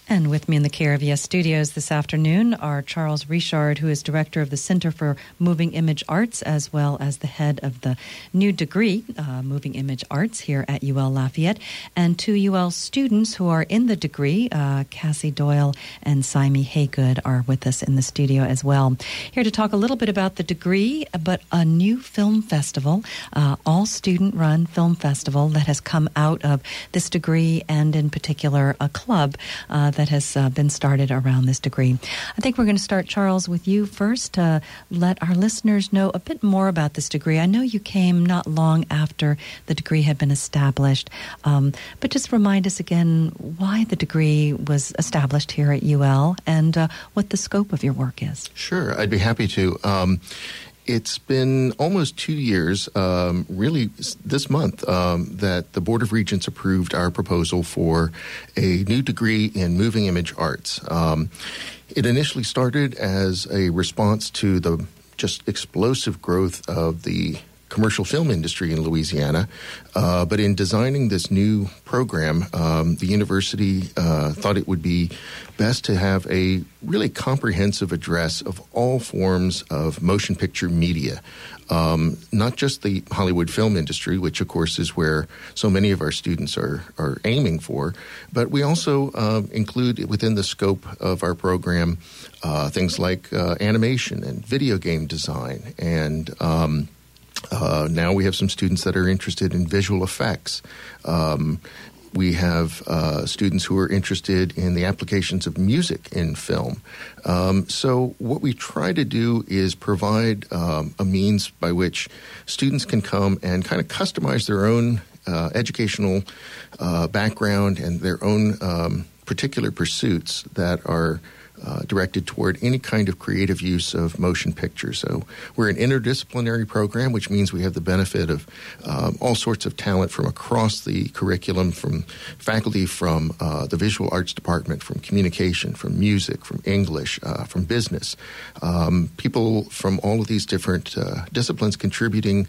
And with me in the KRVS studios this afternoon are Charles Richard, who is director of the Center for Moving Image Arts, as well as the head of the new degree, Moving Image Arts, here at UL Lafayette, and two UL students who are in the degree, Cassie Doyle and Saimi Haygood, are with us in the studio as well. Here to talk a little bit about the degree, but a new film festival, all-student-run film festival that has come out of this degree, and in particular a club that has been started around this degree. I think we're going to start, Charles, with you first to let our listeners know a bit more about this degree. I know you came not long after the degree had been established, but just remind us again why the degree was established here at UL and what the scope of your work is. Sure, I'd be happy to. It's been almost 2 years, really this month, that the Board of Regents approved our proposal for a new degree in Moving Image Arts. It initially started as a response to the just explosive growth of the commercial film industry in Louisiana, but in designing this new program, the university thought it would be best to have a really comprehensive address of all forms of motion picture media, not just the Hollywood film industry, which of course is where so many of our students are aiming for, but we also include within the scope of our program things like animation and video game design, and now we have some students that are interested in visual effects. We have students who are interested in the applications of music in film. So what we try to do is provide a means by which students can come and kind of customize their own educational background and their own particular pursuits that are directed toward any kind of creative use of motion pictures. So we're an interdisciplinary program, which means we have the benefit of all sorts of talent from across the curriculum, from faculty from the visual arts department, from communication, from music, from English, from business. People from all of these different disciplines contributing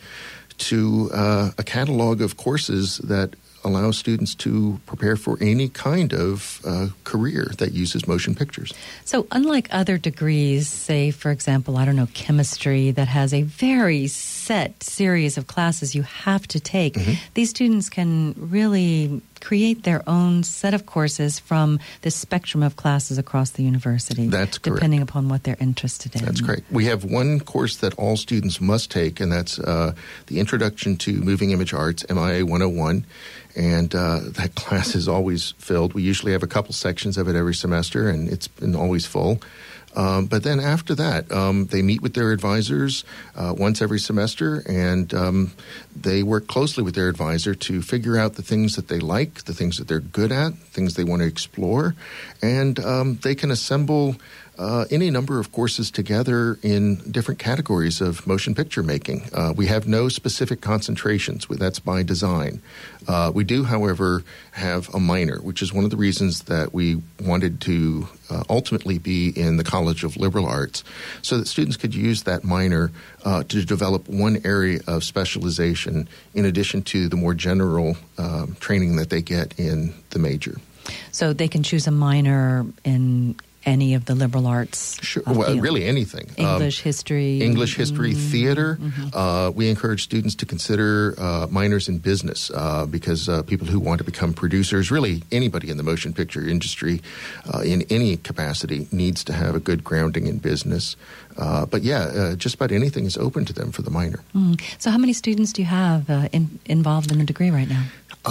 to a catalog of courses that allow students to prepare for any kind of career that uses motion pictures. So unlike other degrees, say, for example, I don't know, chemistry, that has a very set series of classes you have to take, these students can really create their own set of courses from this spectrum of classes across the university. That's correct. Depending upon what they're interested in. That's correct. We have one course that all students must take, and that's the Introduction to Moving Image Arts, MIA 101. And that class is always filled. We usually have a couple sections of it every semester, and it's been always full. But then after that, they meet with their advisors once every semester, and they work closely with their advisor to figure out the things that they like, the things that they're good at, things they want to explore, and they can assemble any number of courses together in different categories of motion picture making. We have no specific concentrations. That's by design. We do, however, have a minor, which is one of the reasons that we wanted to ultimately be in the College of Liberal Arts, so that students could use that minor to develop one area of specialization in addition to the more general training that they get in the major. So they can choose a minor in any of the liberal arts? Sure. Well, really anything. English, history. English, history, theater. We encourage students to consider minors in business because people who want to become producers, really anybody in the motion picture industry in any capacity, needs to have a good grounding in business. But just about anything is open to them for the minor. So how many students do you have involved in the degree right now?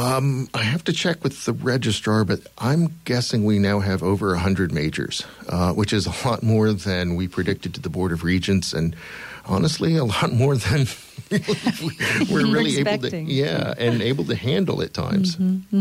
I have to check with the registrar, but I'm guessing we now have over 100 majors, which is a lot more than we predicted to the Board of Regents, and honestly, a lot more than we're really able to handle at times.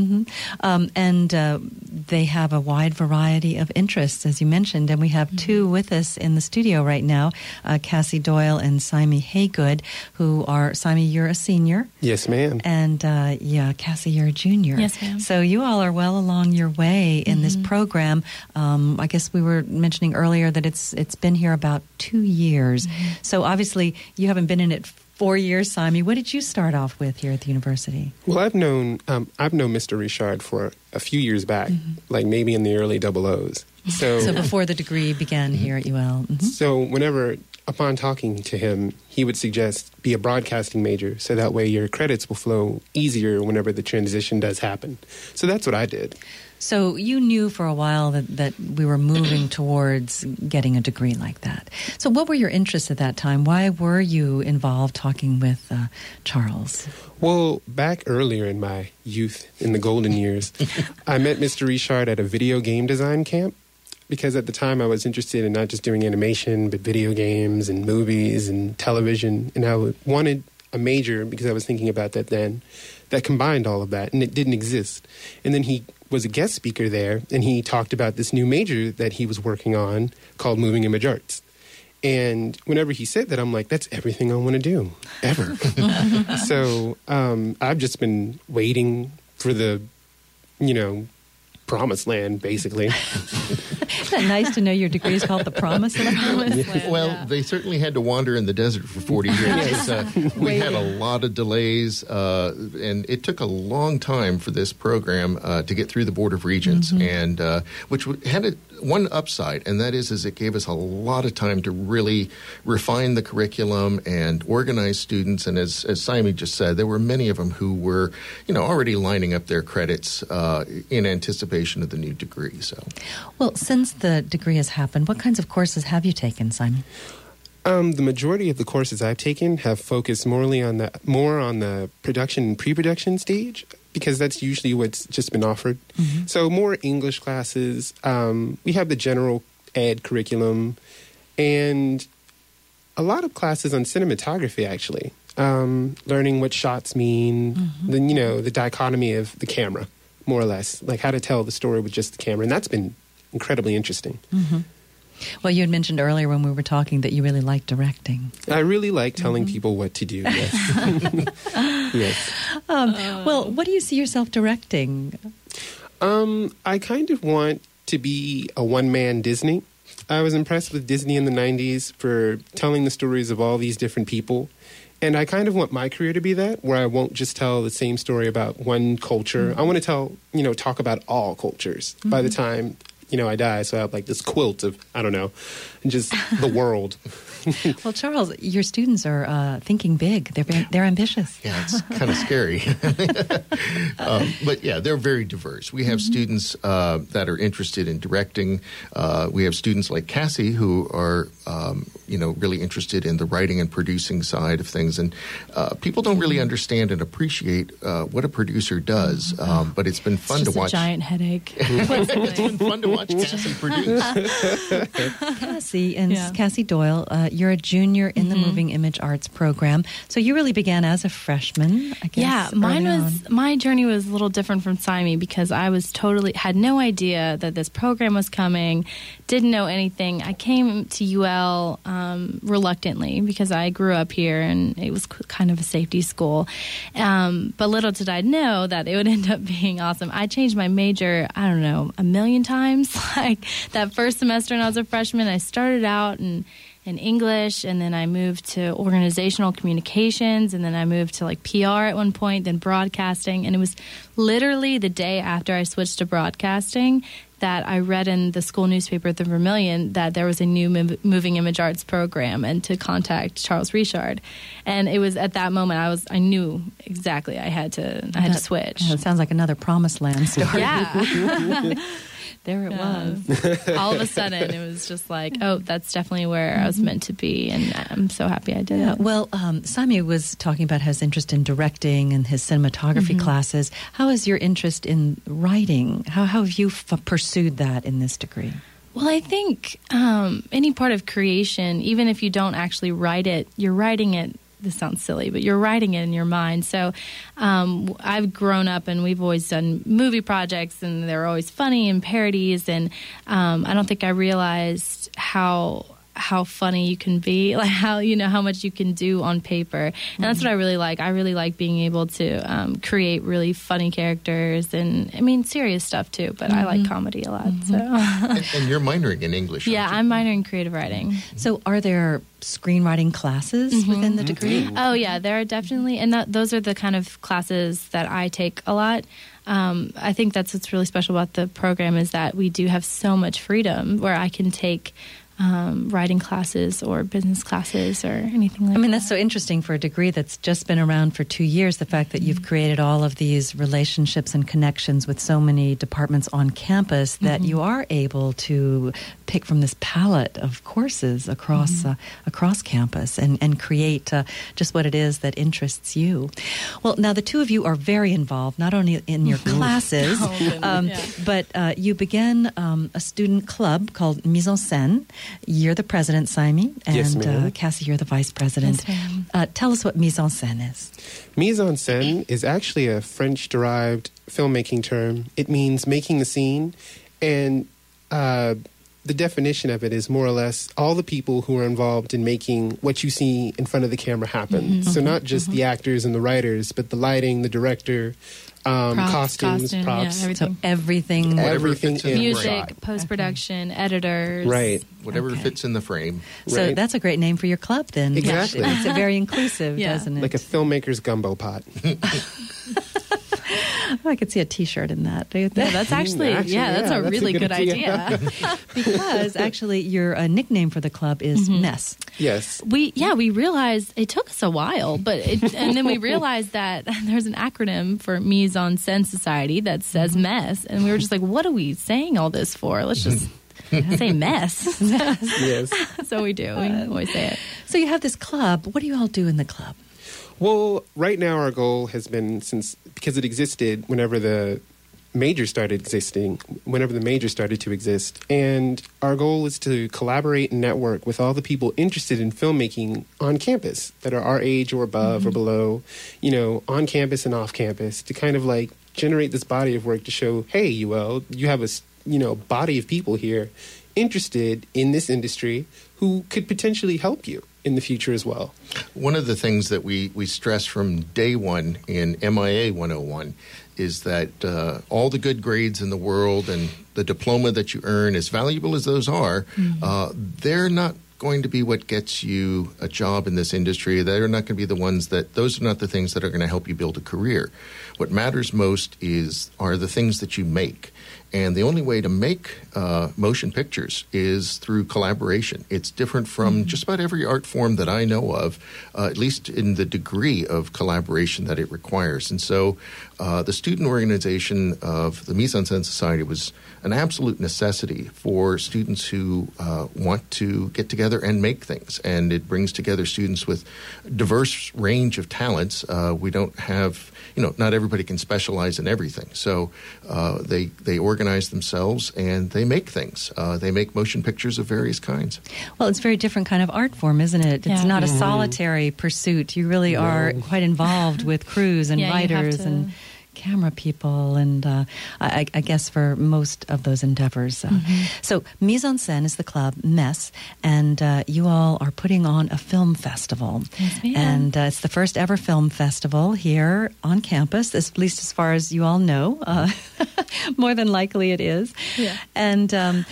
And they have a wide variety of interests, as you mentioned, and we have two with us in the studio right now, Cassie Doyle and Saimi Haygood, who are, Saimi, you're a senior. Yes, ma'am. And Cassie, you're a junior. Yes, ma'am. So you all are well along your way in this program. I guess we were mentioning earlier that it's been here about 2 years. So obviously you haven't been in it 4 years, Simon. What did you start off with here at the university? Well, I've known Mr. Richard for a few years back, like maybe in the early 00s. So before the degree began here at UL. Mm-hmm. So whenever, upon talking to him, he would suggest be a broadcasting major, so that way your credits will flow easier whenever the transition does happen. So that's what I did. So you knew for a while that we were moving towards getting a degree like that. So what were your interests at that time? Why were you involved talking with Charles? Well, back earlier in my youth, in the golden years, I met Mr. Richard at a video game design camp, because at the time I was interested in not just doing animation, but video games and movies and television. And I wanted a major, because I was thinking about that then, that combined all of that, and it didn't exist. And then he was a guest speaker there, and he talked about this new major that he was working on called Moving Image Arts. And whenever he said that, I'm like, that's everything I want to do, ever. So I've just been waiting for the, promised land, basically. Isn't that nice to know your degree is called the Promised Land? Well, they certainly had to wander in the desert for 40 years. We had a lot of delays, and it took a long time for this program to get through the Board of Regents, and which had one upside, and that is it gave us a lot of time to really refine the curriculum and organize students. And as Simon just said, there were many of them who were, already lining up their credits in anticipation of the new degree. So, well, since the degree has happened, what kinds of courses have you taken, Simon? The majority of the courses I've taken have focused more on the production and pre-production stage, because that's usually what's just been offered. So more English classes. We have the general ed curriculum, and a lot of classes on cinematography, actually. Learning what shots mean, the dichotomy of the camera, more or less, like how to tell the story with just the camera. And that's been incredibly interesting. Well, you had mentioned earlier when we were talking that you really like directing. I really like telling people what to do, yes. Yes. Well, what do you see yourself directing? I kind of want to be a one-man Disney. I was impressed with Disney in the 90s for telling the stories of all these different people. And I kind of want my career to be that, where I won't just tell the same story about one culture. I want to talk about all cultures by the time, I die. So I have like this quilt of, just the world. Well, Charles, your students are thinking big. They're ambitious. Yeah, it's kind of scary. But yeah, they're very diverse. We have students that are interested in directing. We have students like Cassie who are, really interested in the writing and producing side of things. And people don't really understand and appreciate what a producer does. But it's been fun to watch. It's a giant headache. It's been fun to watch Cassie produce. Cassie Doyle, you're a junior in the Moving Image Arts program. So you really began as a freshman, I guess. Yeah, my journey was a little different from Simon, because I was had no idea that this program was coming, didn't know anything. I came to UL reluctantly, because I grew up here and it was kind of a safety school. But little did I know that it would end up being awesome. I changed my major, I don't know, a million times. Like that first semester when I was a freshman, I started out in English, and then I moved to organizational communications, and then I moved to like PR at one point, then broadcasting. And it was literally the day after I switched to broadcasting that I read in the school newspaper, The Vermilion, that there was a new Moving Image Arts program, and to contact Charles Richard. And it was at that moment I knew exactly I had to switch. It sounds like another Promised Land story. Yeah. There it was. All of a sudden, it was just like, oh, that's definitely where I was meant to be, and I'm so happy I did it. Well, Simon was talking about his interest in directing and his cinematography classes. How is your interest in writing? How have you pursued that in this degree? Well, I think any part of creation, even if you don't actually write it, you're writing it. This sounds silly, but you're writing it in your mind. So I've grown up, and we've always done movie projects, and they're always funny and parodies. And I don't think I realized how how funny you can be, like how much you can do on paper, and that's what I really like. I really like being able to create really funny characters, and I mean serious stuff too. But I like comedy a lot. So. And you're minoring in English. Yeah, aren't you? I'm minoring in creative writing. So are there screenwriting classes within the degree? Oh yeah, there are definitely, and those are the kind of classes that I take a lot. I think that's what's really special about the program is that we do have so much freedom where I can take writing classes or business classes or anything like that. I mean, that's so interesting for a degree that's just been around for 2 years, the fact that you've created all of these relationships and connections with so many departments on campus that you are able to pick from this palette of courses across across campus and create just what it is that interests you. Well, now the two of you are very involved, not only in your classes, but you began a student club called Mise en Scène. You're the president, Saimi, and Yes, ma'am. Cassie, you're the vice president. Yes, ma'am. Tell us what mise en scène is. Mise en scène is actually a French-derived filmmaking term. It means making the scene, and the definition of it is more or less all the people who are involved in making what you see in front of the camera happen. So not just the actors and the writers, but the lighting, the director, costumes, props. Yeah, So everything. Everything fits in the in music, frame. post-production, editors. Right. Whatever Okay. fits in the frame. So Right. that's a great name for your club, then. Exactly. It makes it very inclusive, Yeah. doesn't it? Like a filmmaker's gumbo pot. Oh, I could see a T-shirt in that. Yeah, that's actually, that's a that's really a good good idea. Because actually your nickname for the club is Mess. Yes. We realized it took us a while, and then we realized that there's an acronym for Mise en Scène Society that says mess, and we were just like, what are we saying all this for? Let's just say mess. Yes. So we do. We always say it. So you have this club. What do you all do in the club? Well, right now our goal has been because it existed whenever the major started to exist. And our goal is to collaborate and network with all the people interested in filmmaking on campus that are our age or above or below, on campus and off campus, to kind of like generate this body of work to show, hey, UL, you have a body of people here interested in this industry who could potentially help you in the future as well. One of the things that we stress from day one in MIA 101 is that all the good grades in the world and the diploma that you earn, as valuable as those are, they're not going to be what gets you a job in this industry. They're not going to be the ones those are not the things that are going to help you build a career. What matters most are the things that you make. And the only way to make motion pictures is through collaboration. It's different from just about every art form that I know of, at least in the degree of collaboration that it requires. And so the student organization of the Mise en Scène Society was an absolute necessity for students who want to get together and make things. And it brings together students with a diverse range of talents. We don't have, not everybody can specialize in everything. So they organize themselves and they make things. They make motion pictures of various kinds. Well, it's a very different kind of art form, isn't it? It's Yeah. not a solitary pursuit. You really are quite involved with crews and Yeah, you have writers to- and camera people, and I guess for most of those endeavors. So Mise en Scène is the club, Mess, and you all are putting on a film festival. Yes, ma'am. And it's the first ever film festival here on campus, at least as far as you all know. More than likely it is. Yeah. And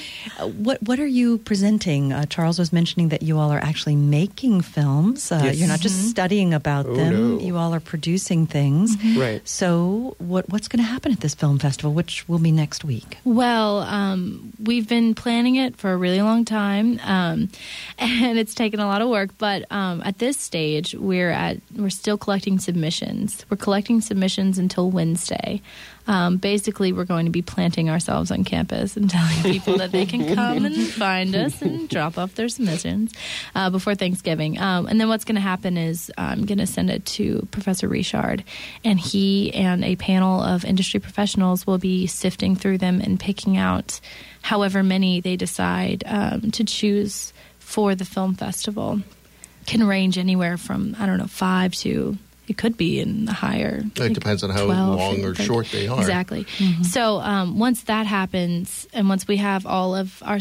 what are you presenting? Charles was mentioning that you all are actually making films. Yes. You're not just studying about them. no. You all are producing things. Right. So what's going to happen at this film festival, which will be next week? Well, we've been planning it for a really long time, and it's taken a lot of work. But at this stage, we're still collecting submissions. We're collecting submissions until Wednesday. Basically, we're going to be planting ourselves on campus and telling people that they can come and find us and drop off their submissions before Thanksgiving. And then what's going to happen is I'm going to send it to Professor Richard, and he and a panel of industry professionals will be sifting through them and picking out however many they decide to choose for the film festival. Can range anywhere from, 5 to it could be in the higher. It depends on how 12, long or short they are. Exactly. So once that happens, and once we have all of our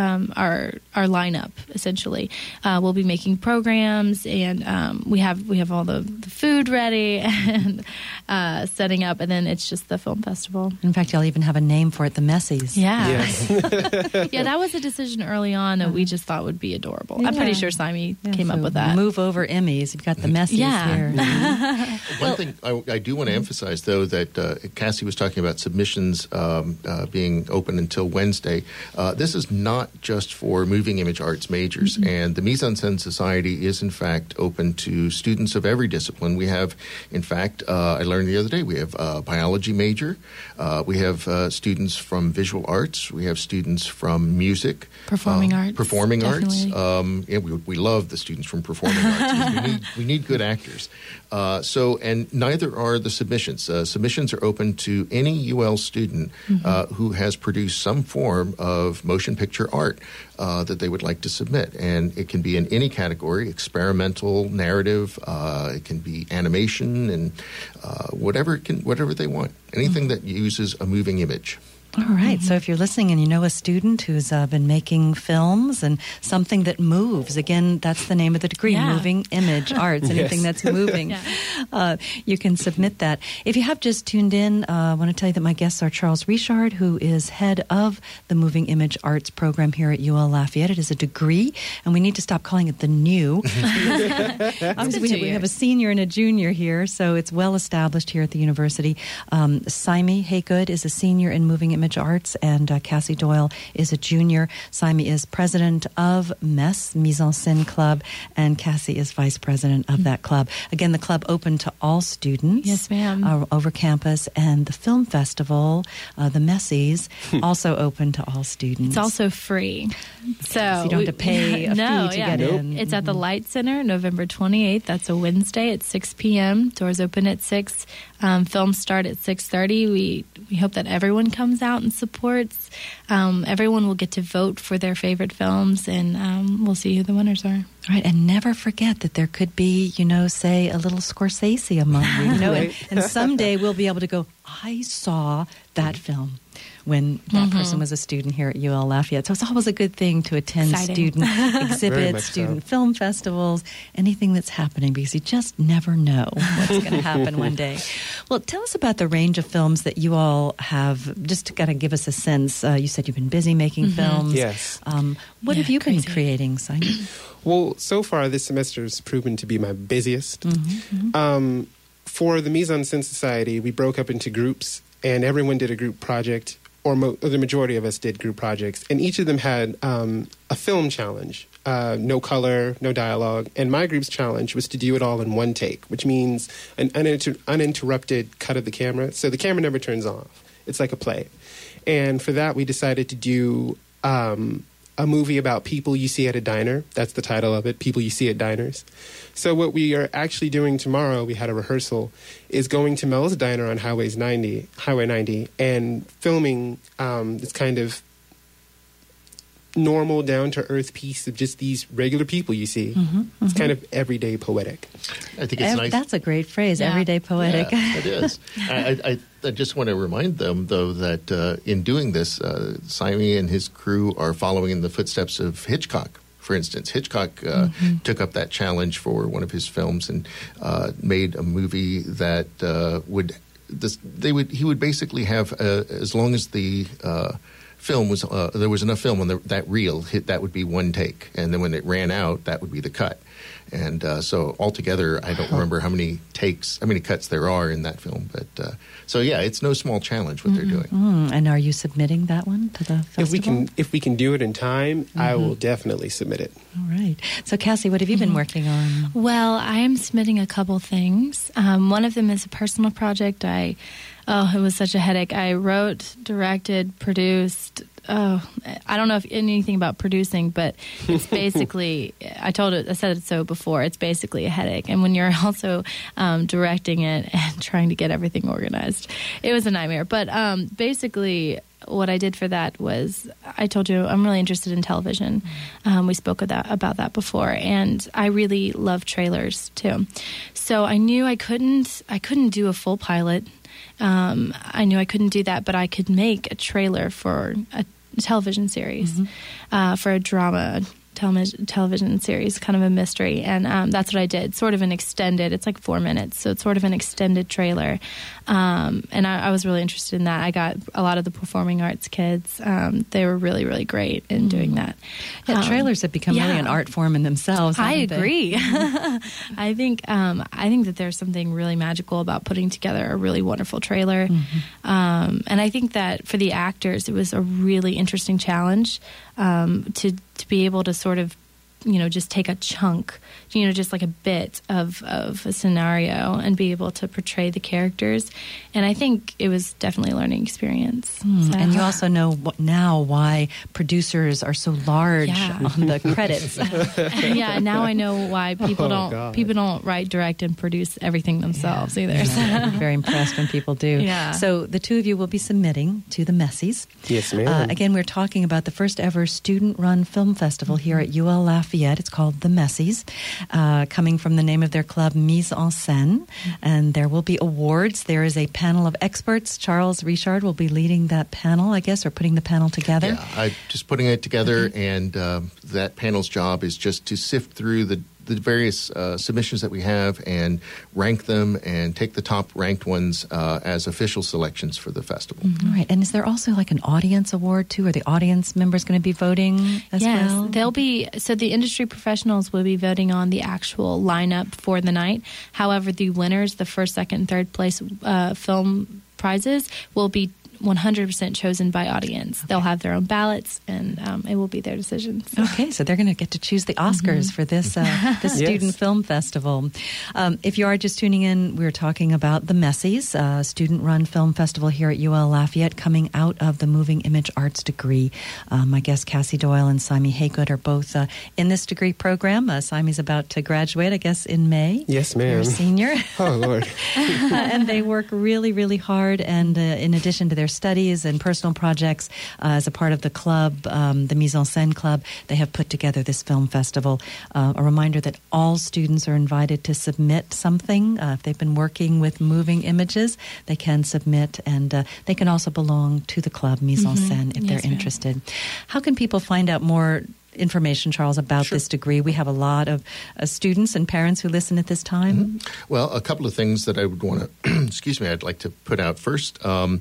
lineup, essentially, we'll be making programs, and we have all the food ready and setting up, and then it's just the film festival. In fact, y'all even have a name for it, the Messies. Yeah. Yes. Yeah, that was a decision early on that we just thought would be adorable. I'm pretty sure Simon came up with that. Move over Emmys. You've got the Messies here. One thing I do want to emphasize, though, that Cassie was talking about submissions being open until Wednesday. This is not just for moving image arts majors, and the Mise en Scène Society is, in fact, open to students of every discipline. We have, in fact, I learned the other day, we have a biology major, we have students from visual arts, we have students from music. Performing arts. Performing definitely. arts. Yeah, we love the students from performing arts, 'cause we need good actors. And neither are the submissions. Submissions are open to any UL student who has produced some form of motion picture art that they would like to submit. And it can be in any category, experimental, narrative, it can be animation, and whatever they want. Anything that uses a moving image. All right. So if you're listening and you know a student who's been making films and something that moves, again, that's the name of the degree, Moving Image Arts, anything that's moving, you can submit that. If you have just tuned in, I want to tell you that my guests are Charles Richard, who is head of the Moving Image Arts program here at UL Lafayette. It is a degree, and we need to stop calling it the new. We have a senior and a junior here, so it's well established here at the university. Simon Haygood is a senior in Moving Image Arts, and Cassie Doyle is a junior. Simon is president of MES, Mise en Scène Club, and Cassie is vice president of that club. Again, the club open to all students. Yes, ma'am. Over campus, and the film festival, the Messies, also open to all students. It's also free. So you don't have to pay a fee to get in. It's at the Light Center, November 28th. That's a Wednesday at 6 p.m. Doors open at 6. Films start at 6:30. We hope that everyone comes out and supports. Everyone will get to vote for their favorite films, and we'll see who the winners are. All right, and never forget that there could be, say, a little Scorsese among you, and someday we'll be able to go, I saw that film when that person was a student here at UL Lafayette. So it's always a good thing to attend student exhibits, student film festivals, anything that's happening, because you just never know what's going to happen one day. Well, tell us about the range of films that you all have, just to kind of give us a sense. You said you've been busy making films. Yes. What have you been creating, Simon? Well, so far this semester has proven to be my busiest. For the Mise en Scène Society, we broke up into groups, and everyone did a group project, or the majority of us did group projects, and each of them had a film challenge, no color, no dialogue, and my group's challenge was to do it all in one take, which means an uninterrupted cut of the camera, so the camera never turns off. It's like a play. And for that, we decided to do a movie about people you see at a diner. That's the title of it, People You See at Diners. So what we are actually doing tomorrow, we had a rehearsal, is going to Mel's Diner on Highway 90, and filming this kind of normal, down-to-earth piece of just these regular people you see. It's kind of everyday poetic. I think it's nice. That's a great phrase, everyday poetic. Yeah, it is. I just want to remind them, though, that in doing this, Simon and his crew are following in the footsteps of Hitchcock. For instance, Hitchcock took up that challenge for one of his films and made a movie that he would basically have, as long as the film was there was enough film on that reel, that would be one take, and then when it ran out, that would be the cut. And so altogether, I don't remember how many cuts there are in that film. But so yeah, it's no small challenge what they're doing. And are you submitting that one to the festival? If we can do it in time, I will definitely submit it. All right. So Cassie, what have you been working on? Well, I am submitting a couple things. One of them is a personal project. It was such a headache. I wrote, directed, produced, I don't know if anything about producing, but it's basically, I said it so before, it's basically a headache. And when you're also directing it and trying to get everything organized, it was a nightmare. But basically, what I did for that was, I told you I'm really interested in television. We spoke about that before, and I really love trailers too. So I knew I couldn't do a full pilot. I knew I couldn't do that, but I could make a trailer for a television series, for a drama television series, kind of a mystery. And that's what I did, sort of an extended, it's like 4 minutes, so it's sort of an extended trailer. And I was really interested in that. I got a lot of the performing arts kids. They were really, really great in doing that. Yeah, trailers have become really an art form in themselves. I agree. I think that there's something really magical about putting together a really wonderful trailer. And I think that for the actors, it was a really interesting challenge to be able to sort of, just take a chunk, just like a bit of a scenario and be able to portray the characters. And I think it was definitely a learning experience. So. And you also know now why producers are so large on the credits. Yeah, now I know why people don't write, direct, and produce everything themselves either. I'm very impressed when people do. Yeah. So the two of you will be submitting to the Messies. Yes, ma'am. Again, we're talking about the first ever student-run film festival here at UL Lafayette. It's called The Messies, coming from the name of their club, Mise en Scène. And there will be awards. There is a panel of experts. Charles Richard will be leading that panel, I guess, or putting the panel together. Yeah, I'm just putting it together, and that panel's job is just to sift through the various submissions that we have and rank them and take the top ranked ones as official selections for the festival. All right. And is there also like an audience award too? Are the audience members going to be voting as well? Yes, they'll be. So the industry professionals will be voting on the actual lineup for the night. However, the winners, the first, second, and third place film prizes will be 100% chosen by audience. They'll have their own ballots, and it will be their decisions. Okay, so they're going to get to choose the Oscars for this Student Film Festival. If you are just tuning in, we're talking about the Messies, student-run film festival here at UL Lafayette, coming out of the Moving Image Arts degree. My guests Cassie Doyle and Simey Haygood are both in this degree program. Simey's about to graduate, I guess, in May. Yes, ma'am. You're a senior. Oh, Lord. And they work really, really hard, and in addition to their studies and personal projects, as a part of the club, the Mise en Scène Club, they have put together this film festival. A reminder that all students are invited to submit something. If they've been working with moving images, they can submit, and they can also belong to the club Mise en Scène if they're interested. How can people find out more information, Charles, about this degree? We have a lot of students and parents who listen at this time. Well, a couple of things that I would want to, I'd like to put out first.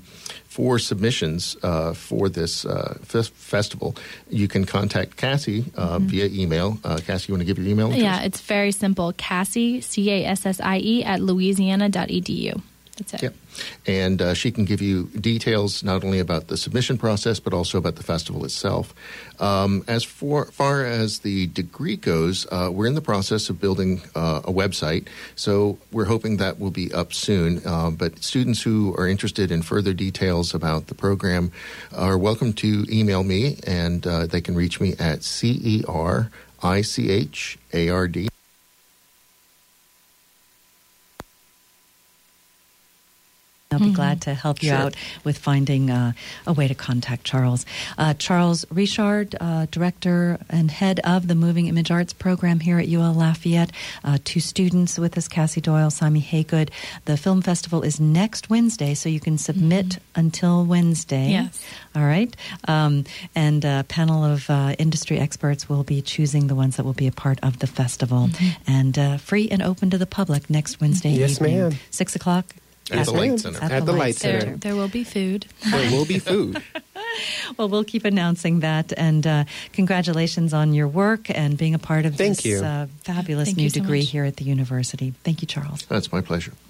For submissions for this festival, you can contact Cassie via email. Cassie, you want to give your email address? Yeah, it's very simple. Cassie, Cassie, at louisiana.edu. That's it. Yep. And she can give you details not only about the submission process, but also about the festival itself. As far as the degree goes, we're in the process of building a website, so we're hoping that will be up soon. But students who are interested in further details about the program are welcome to email me, and they can reach me at CERICHARD. I'll be glad to help you out with finding a way to contact Charles. Charles Richard, Director and Head of the Moving Image Arts Program here at UL Lafayette. Two students with us, Cassie Doyle, Simey Haygood. The film festival is next Wednesday, so you can submit until Wednesday. Yes. All right. And a panel of industry experts will be choosing the ones that will be a part of the festival. And free and open to the public next Wednesday evening. Yes, ma'am. 6 o'clock. At the Light Center. At the Light Center. There will be food. There will be food. Well, we'll keep announcing that. And congratulations on your work and being a part of this fabulous new degree here at the university. Thank you, Charles. That's my pleasure.